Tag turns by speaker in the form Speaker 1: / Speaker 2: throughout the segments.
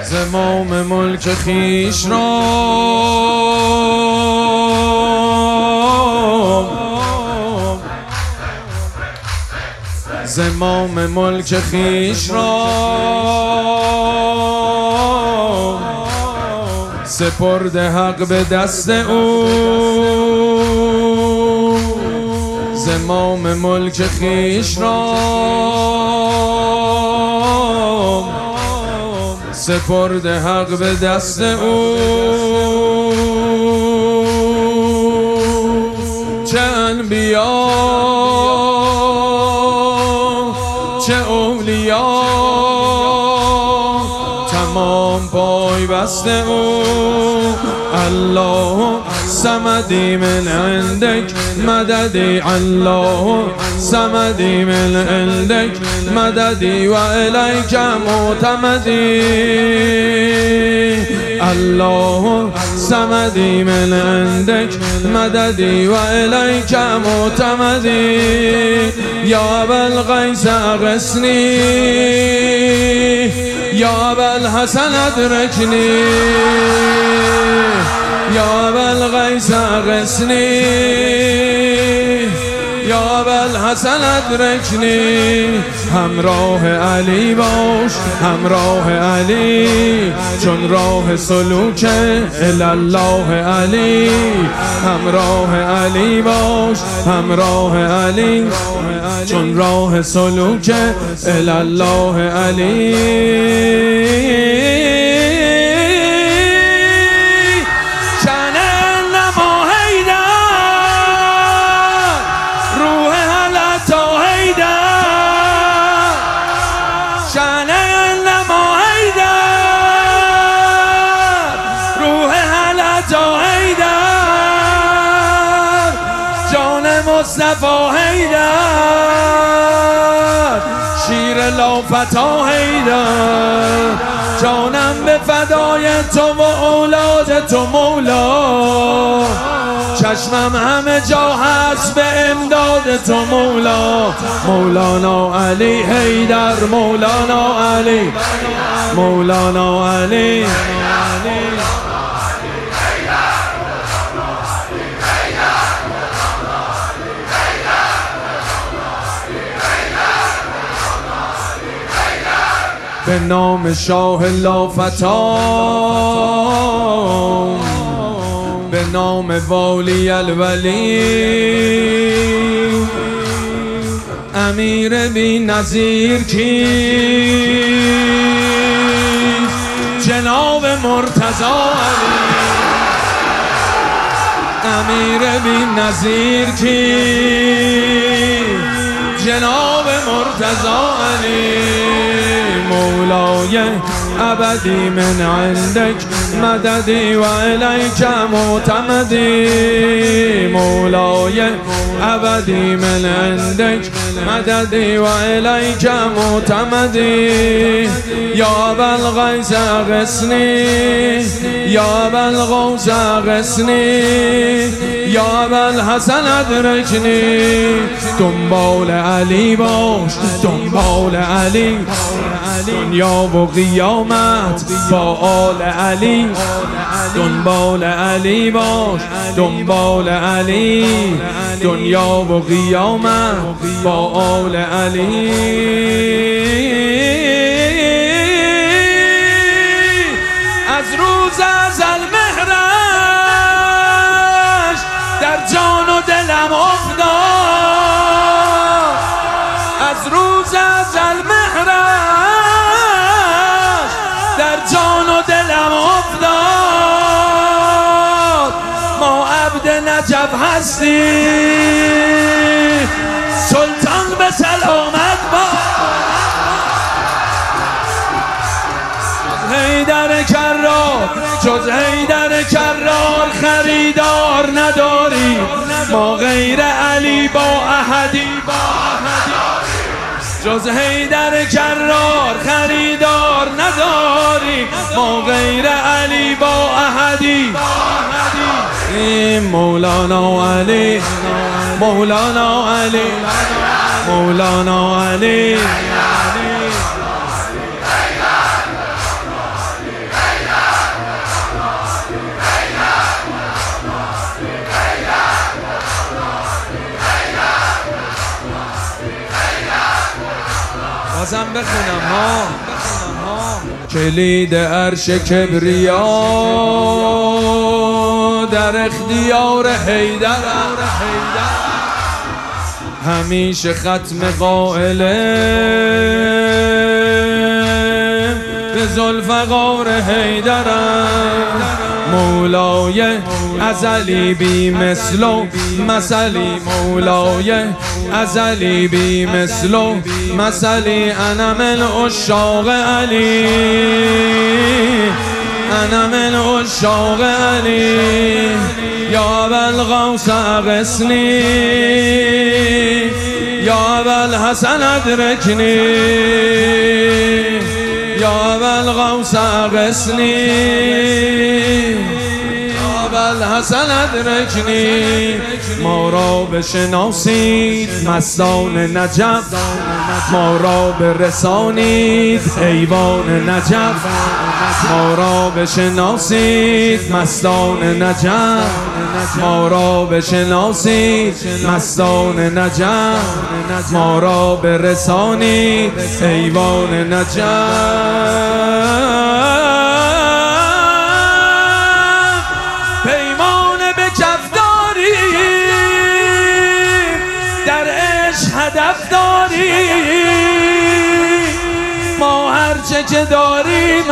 Speaker 1: زمام ملک خویش را زمام ملک خویش را سپرده حق به دست او زمام ملک خویش را سپرده حق به دست او چه انبیا چه اولیا تمام پای بسته او الله صمدی من عندك مددی الله صمدی من عندك مددی و الیک معتمدی الله صمدی من عندك مددی و الیک معتمدی یا ابوالقیس اغثنی یا ابوالحسن ادرکنی یا ابوالقیس اغثنی یا ابوالحسن ادرکنی همراه علی باش همراه علی چون راه سلوک الله علی همراه علی باش همراه علی چون راه سلوک الله علی مصطفی حیدر شیر لافتا حیدر جانم به فدای تو و اولاد تو مولا چشمم همه جا هست به امداد تو مولا مولانا علی حیدر مولانا علی مولانا علی به نام شاه لافتان به نام والی الولی امیر بی نظیر کیست جناب مرتضی علی امیر بی نظیر کیست جناب مرتضی علی مولای ابدی من عندك مددی و الیک معتمدی مولای ابدی من عندك مددی و الیک معتمدی یا ابوالقیس اغثنی یا ابوالقوس اغثنی یا ابوالحسن ادرکنی دنبال علی باش دنبال علی دنیا و قیامت با آل علی دنبال علی باش دنبال علی دنیا و قیامت با آل علی از روز ازل مهرش در جان و دلم افتاد از روز ازل مهرش در جان و دلم افتاد ما عبد نجف هستیم سلطان به سلامت باد حیدر کرار جز حیدر کرار خریدار نداری ما غیر علی با احدی جز حیدر کرار خریدار نداری ما غیر علی با احدی مولانا علی مولانا علی مولانا علی ها کلید عرش کبریا در اختیار حیدر، همیشه ختم قائله به ذوالفقار حیدرم. مولای ازلی بی مثلو مثلی، مولای ازلی بی مثلو مثلی، انا من عشاق علی، انا من عشاق علی. یا ابوالغوث اغثنی، یا ابوالحسن ادرکنی، یا ابوالغوث اغثنی، الحسن ادرکنی. ما را بشناسید مستان نجف، ما را برسانید ایوان نجف. ما را بشناسید مستان نجف، ما را بشناسید مستان نجف. ما را برسانید ایوان نجف. هدف داری ما هرچه که داریم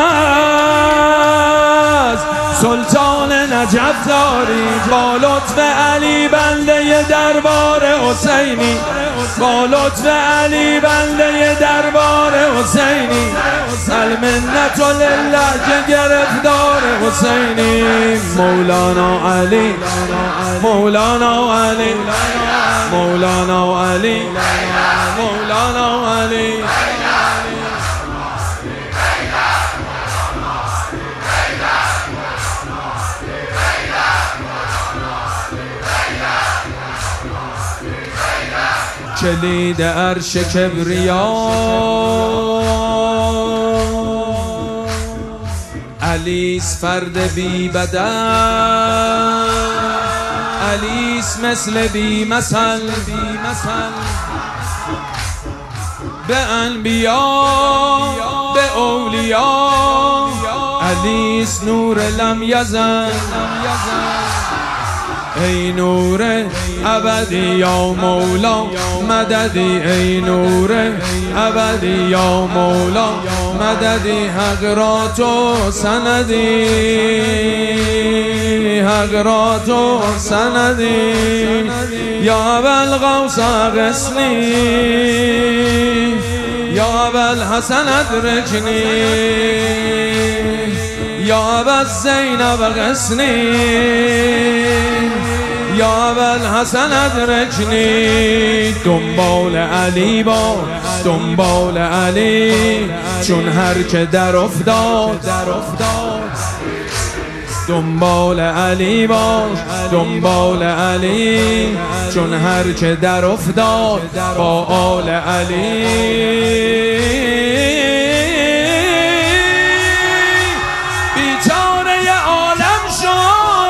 Speaker 1: از سلطان نجف داریم. با لطف علی بنده دربار حسینی، با لطف علی بنده دربار حسینی. المنت لله که گرفتار حسینی. مولانا علی، مولانا علی، مولانا علی، مولانا علی. کلید عرش کبریا علیس فرد بی بدن، علیس مثل بی مثل، به انبیا به اولیا. علیس نور لم یزل، ای نور ابدی یا مولا مددی، ای نور ابدی یا مولا مددی. حق را تو سندی، حق را تو سندی. یا ابوالغوث اغثنی، یا ابوالحسن ادرکنی، یا ابوالزینب اغثنی، یا ابوالحسن ادرکنی. دنبال علی باش، دنبال علی، چون هر که در افتاد. دنبال علی باش، دنبال علی، چون هر که در افتاد با آل علی. بیچاره عالم شد،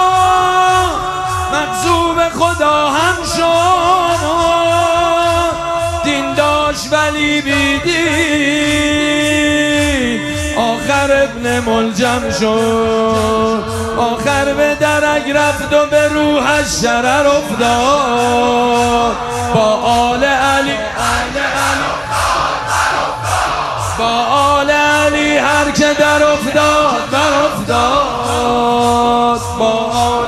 Speaker 1: مغضوب خدا هم شد. دین داشت ولی بیدین، آخر ابن ملجم شد. آخر به درک رفت و به روحش شرر افتاد. با آل علی، با آل علی هر که در افتاد بر افتاد. با آل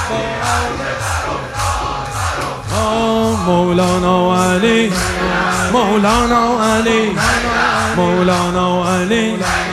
Speaker 1: مولانا علی، مولانا علی، مولانا علی.